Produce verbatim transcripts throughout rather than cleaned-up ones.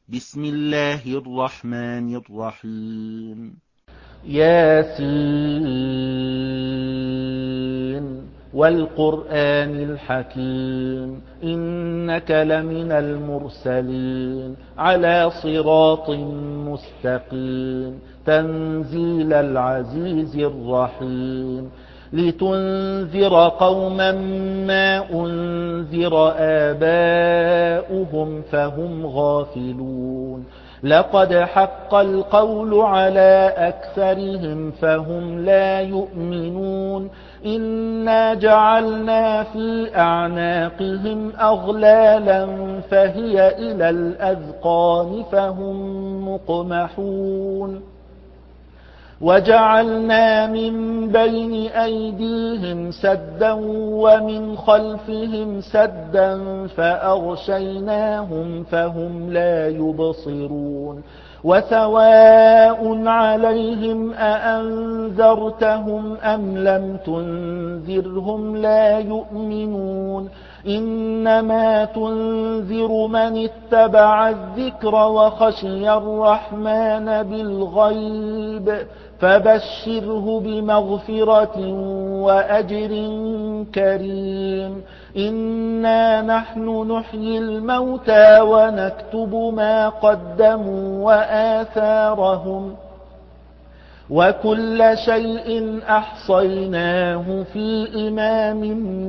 بسم الله الرحمن الرحيم ياسين والقرآن الحكيم إنك لمن المرسلين على صراط مستقيم تنزيل العزيز الرحيم لتنذر قوما ما أنذر آباؤهم فهم غافلون لقد حق القول على أكثرهم فهم لا يؤمنون إنا جعلنا في أعناقهم أغلالا فهي إلى الأذقان فهم مقمحون وجعلنا من بين أيديهم سدا ومن خلفهم سدا فأغشيناهم فهم لا يبصرون وسواء عليهم أأنذرتهم أم لم تنذرهم لا يؤمنون إنما تنذر من اتبع الذكر وخشي الرحمن بالغيب فبشره بمغفرة وأجر كريم إنا نحن نحيي الموتى ونكتب ما قدموا وآثارهم وكل شيء أحصيناه في إمام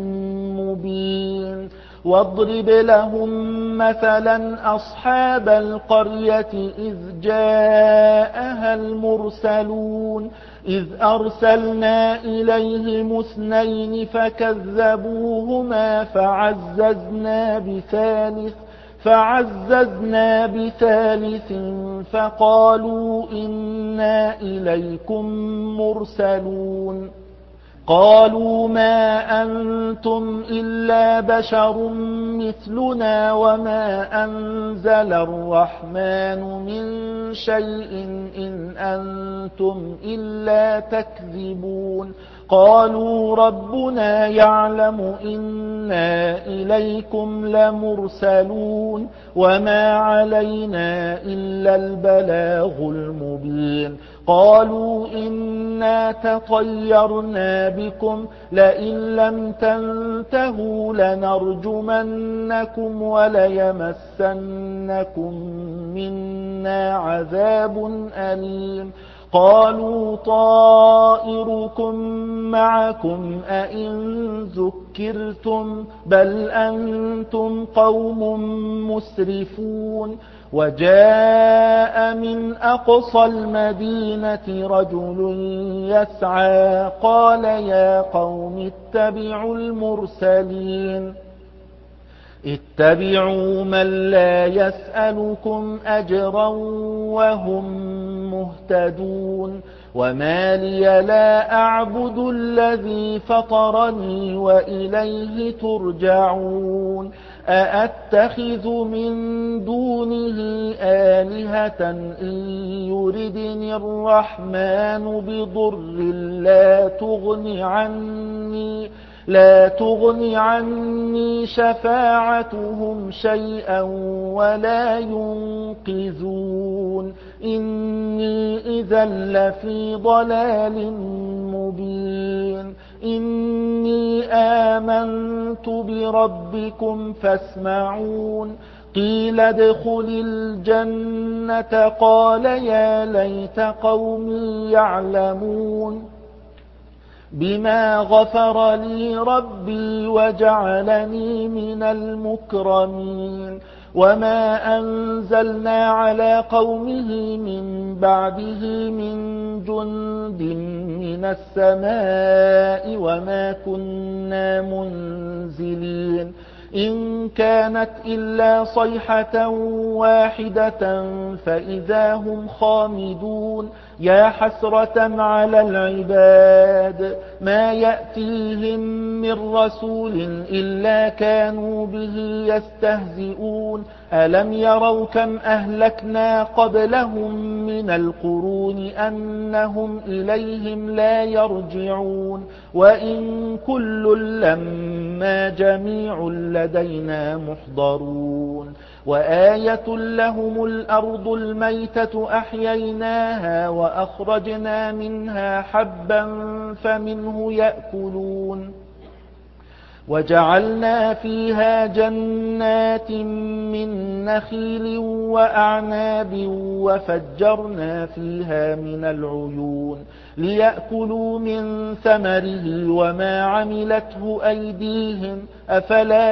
مبين واضرب لهم مثلا أصحاب القرية إذ جاءها المرسلون إذ أرسلنا إليهم اثنين فكذبوهما فعززنا بثالث فعززنا بثالث فقالوا إنا إليكم مرسلون قالوا ما أنتم إلا بشر مثلنا وما أنزل الرحمن من شيء إن أنتم إلا تكذبون قالوا ربنا يعلم إنا إليكم لمرسلون وما علينا إلا البلاغ المبين قالوا إنا تطيرنا بكم لئن لم تنتهوا لنرجمنكم وليمسنكم منا عذاب أليم قالوا طائركم معكم أئن ذكرتم بل أنتم قوم مسرفون وجاء من أقصى المدينة رجل يسعى قال يا قوم اتبعوا المرسلين اتبعوا من لا يسألكم أجرا وهم مهتدون وما لي لا أعبد الذي فطرني وإليه ترجعون أأتخذ من دونه آلهة إن يردني الرحمن بضر لا تغن عني لا تغن عني شفاعتهم شيئا ولا ينقذون إني إذا لفي ضلال مبين إني آمنت بربكم فاسمعون قيل ادخل الجنة قال يا ليت قومي يعلمون بما غفر لي ربي وجعلني من المكرمين وما أنزلنا على قومه من بعده من جند من السماء وما كنا منزلين إن كانت إلا صيحة واحدة فإذا هم خامدون يا حسرة على العباد ما يأتيهم من رسول إلا كانوا به يستهزئون ألم يروا كم أهلكنا قبلهم من القرون أنهم إليهم لا يرجعون وإن كل لما جميع لدينا محضرون وآية لهم الأرض الميتة أحييناها وأخرجنا منها حبا فمنه يأكلون وجعلنا فيها جنات من نخيل وأعناب وفجرنا فيها من العيون ليأكلوا من ثمره وما عملته أيديهم أفلا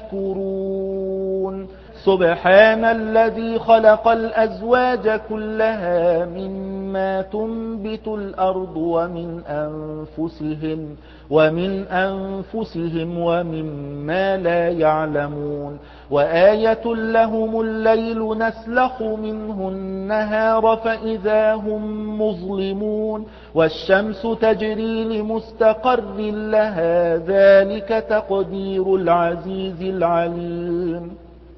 يشكرون سبحان الذي خلق الأزواج كلها مما تنبت الأرض ومن أنفسهم ومن أنفسهم ومما لا يعلمون وآية لهم الليل نسلخ منه النهار فإذا هم مظلمون والشمس تجري لمستقر لها ذلك تقدير العزيز العليم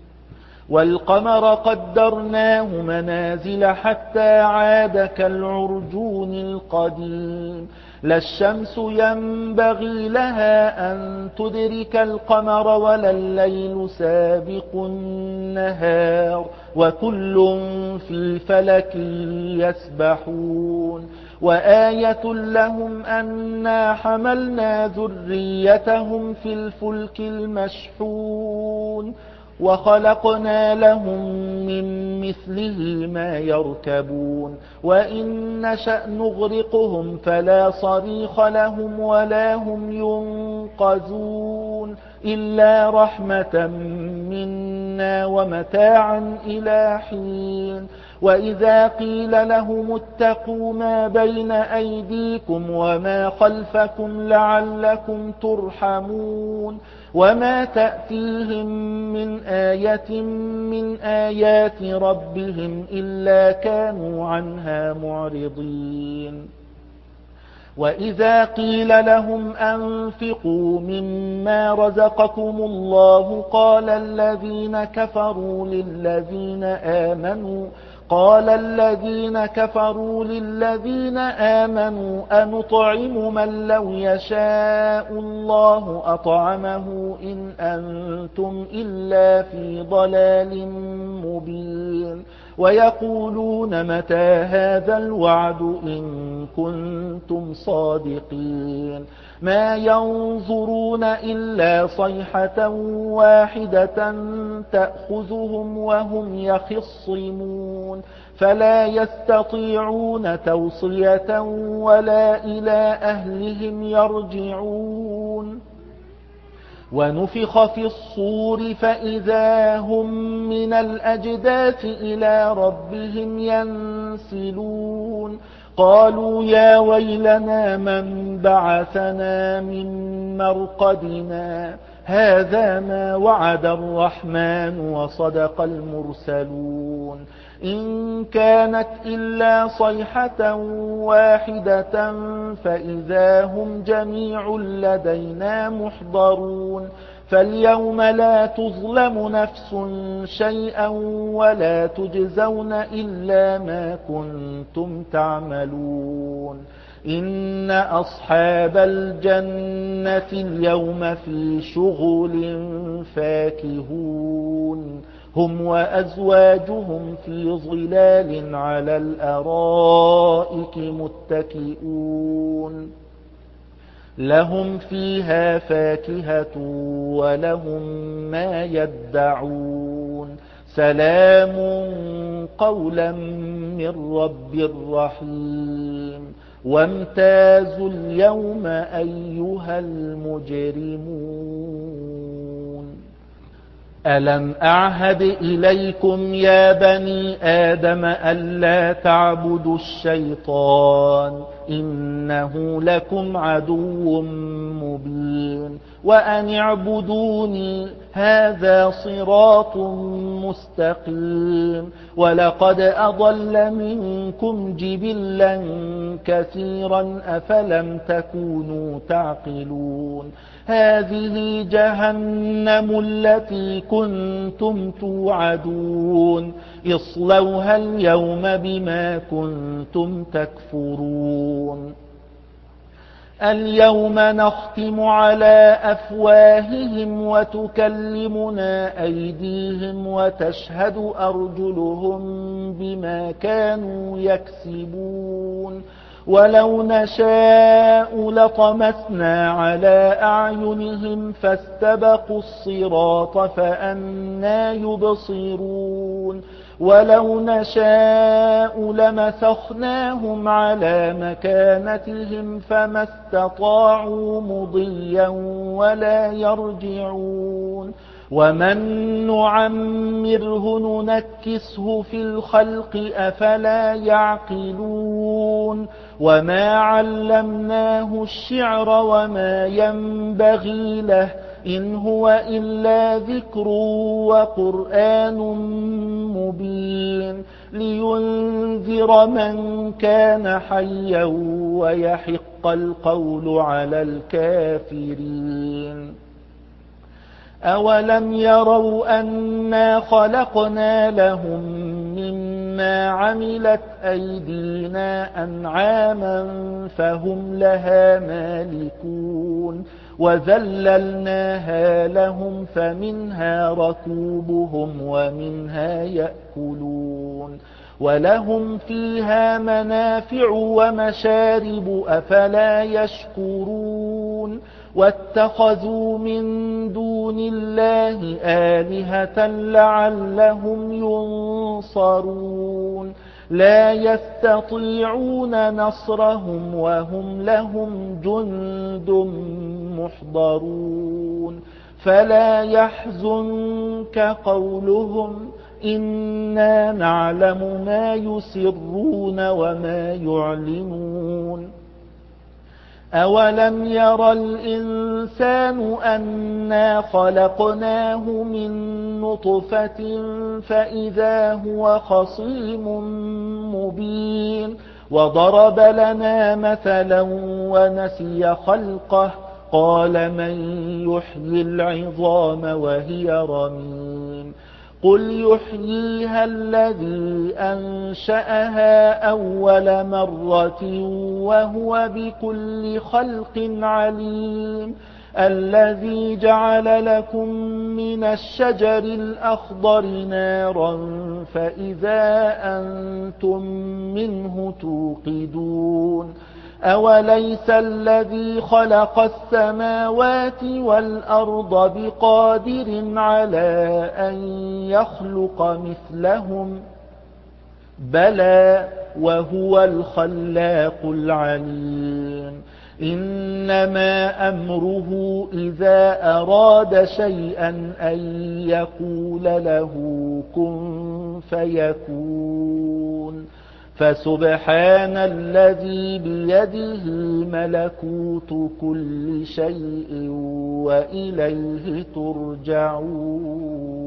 والقمر قدرناه منازل حتى عاد كالعرجون القديم لا الشمس ينبغي لها أن تدرك القمر ولا الليل سابق النهار وكل في فلك يسبحون وآية لهم أنا حملنا ذريتهم في الفلك المشحون وخلقنا لهم من مثله ما يركبون وإن نشأ نغرقهم فلا صريخ لهم ولا هم ينقذون إلا رحمة منا ومتاعا إلى حين وإذا قيل لهم اتقوا ما بين أيديكم وما خلفكم لعلكم ترحمون وما تأتيهم من آية من آيات ربهم إلا كانوا عنها معرضين وإذا قيل لهم أنفقوا مما رزقكم الله قال الذين كفروا للذين آمنوا قال الذين كفروا للذين آمنوا أنطعم من لو يشاء الله أطعمه إن أنتم إلا في ضلال مبين ويقولون متى هذا الوعد إن كنتم صادقين ما ينظرون إلا صيحة واحدة تأخذهم وهم يخصمون فلا يستطيعون توصية ولا إلى أهلهم يرجعون ونفخ في الصور فإذا هم من الأجداث إلى ربهم ينسلون قالوا يا ويلنا من بعثنا من مرقدنا هذا ما وعد الرحمن وصدق المرسلون إن كانت إلا صيحة واحدة فإذا هم جميع لدينا محضرون فاليوم لا تظلم نفس شيئا ولا تجزون إلا ما كنتم تعملون إن أصحاب الجنة اليوم في شغل فاكهون هم وأزواجهم في ظلال على الأرائك متكئون لهم فيها فاكهة ولهم ما يدعون سلام قولا من رب رحيم وامتازوا اليوم أيها المجرمون ألم أعهد إليكم يا بني آدم ألا تعبدوا الشيطان إنه لكم عدو مبين وأن اعبدوني هذا صراط مستقيم ولقد أضل منكم جبلا كثيرا أفلم تكونوا تعقلون هذه جهنم التي كنتم توعدون اصلوها اليوم بما كنتم تكفرون اليوم نختم على أفواههم وتكلمنا أيديهم وتشهد أرجلهم بما كانوا يكسبون ولو نشاء لطمسنا على أعينهم فاستبقوا الصراط فأنى يبصرون ولو نشاء لمسخناهم على مكانتهم فما استطاعوا مضيا ولا يرجعون ومن نعمره ننكسه في الخلق أفلا يعقلون وما علمناه الشعر وما ينبغي له إن هو إلا ذكر وقرآن مبين لينذر من كان حيا ويحق القول على الكافرين أولم يروا أنا خلقنا لهم مما عملت أيدينا أنعاما فهم لها مالكون وذللناها لهم فمنها ركوبهم ومنها يأكلون ولهم فيها منافع ومشارب أفلا يشكرون واتخذوا من دون الله آلهة لعلهم ينصرون لا يستطيعون نصرهم وهم لهم جند محضرون فلا يحزنك قولهم إنا نعلم ما يسرون وما يعلنون أولم ير الإنسان أنا خلقناه من نطفة فإذا هو خصيم مبين وضرب لنا مثلا ونسي خلقه قال من يحيي العظام وهي رميم قل يحييها الذي أنشأها أول مرة وهو بكل خلق عليم الذي جعل لكم من الشجر الأخضر نارا فإذا أنتم منه توقدون أوليس الذي خلق السماوات والأرض بقادر على أن يخلق مثلهم بلى وهو الخلاق العليم إنما أمره إذا أراد شيئا أن يقول له كن فيكون فسبحان الذي بيده ملكوت كل شيء وإليه ترجعون